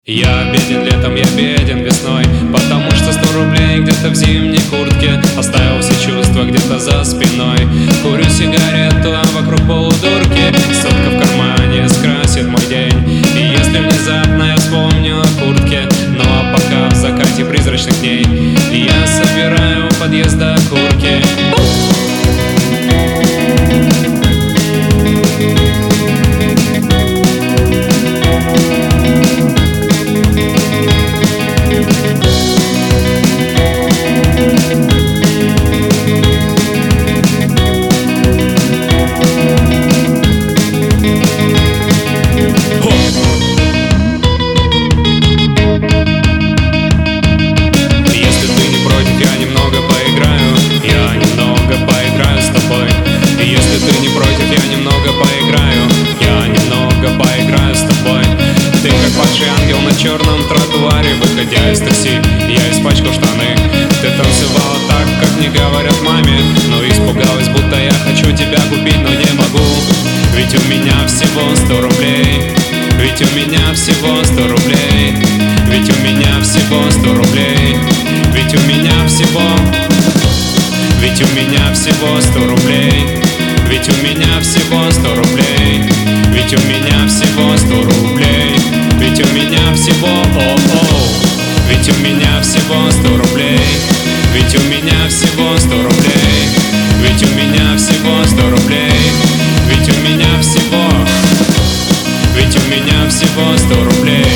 Я беден летом, я беден весной, потому что 100 рублей где-то в зимней куртке. Оставил все чувства где-то за спиной. Курю сигарету, а вокруг полудурки. Сотка в кармане скрасит мой день. И если внезапно я вспомню о куртке, ну а пока в закате призрачных дней я собираю у подъезда окурки. Ангел на черном тротуаре, выходя из такси, я испачкал штаны. Ты танцевала так, как не говорят маме, но испугалась, будто я хочу тебя купить, но не могу. Ведь у меня всего 100 рублей. Ведь у меня всего 100 рублей. Ведь у меня всего 100 рублей. Ведь у меня всего. Ведь у меня всего 100 рублей. Ведь у меня всего 100 рублей. Ведь у меня всего 100 рублей. Ведь у меня всего, ведь у меня всего 100 рублей. Ведь у меня всего 100 рублей. Ведь у меня всего 100 рублей. Ведь у меня всего. Ведь у меня всего 100 рублей.